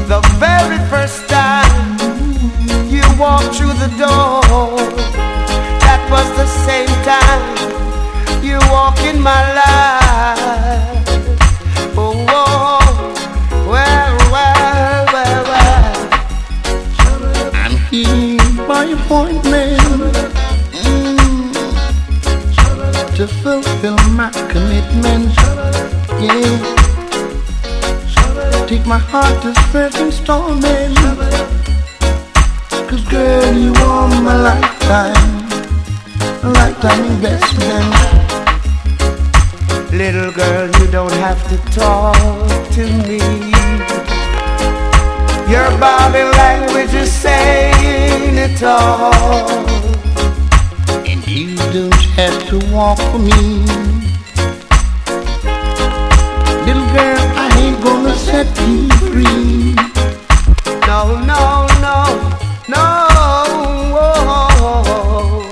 The very first time you walked through the door, that was the same time you walk in my life. Oh, oh, well, well, well, well. I'm here by appointment to fulfill my commitment. Yeah. Take my heart this first installment. 'Cause girl, you are my lifetime investment. Little girl, you don't have to talk to me. Your body language is saying it all. And you don't have to walk for me. Little girl, I ain't gonna set you free.